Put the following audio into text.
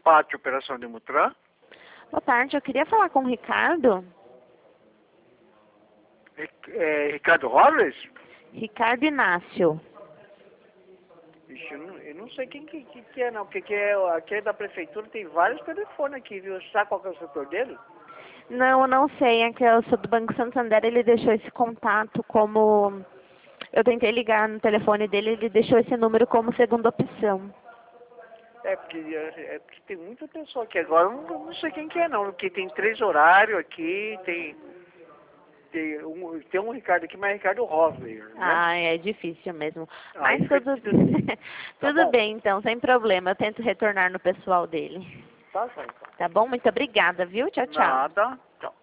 parte de operação de Mutran. Boa tarde, eu queria falar com o Ricardo. Ricardo Robles? Ricardo Inácio. Ixi, eu não sei quem que é, não. Porque aqui é da prefeitura, tem vários telefones aqui, viu? Sabe qual que é o setor dele? Não, eu não sei, é que eu sou do Banco Santander, ele deixou esse contato como... Eu tentei ligar no telefone dele, ele deixou esse número como segunda opção. Porque tem muita pessoa aqui. Agora eu não sei quem que é, não. Porque tem 3 horários aqui, tem um Ricardo aqui, mas é Ricardo Robles, né? Ah, é difícil mesmo. Aí Mas fica tudo, difícil. Tá tudo bom. bem, então, sem problema. Eu tento retornar no pessoal dele. Tá certo. Tá bom? Muito obrigada, viu? Tchau, tchau. Nada. Tchau.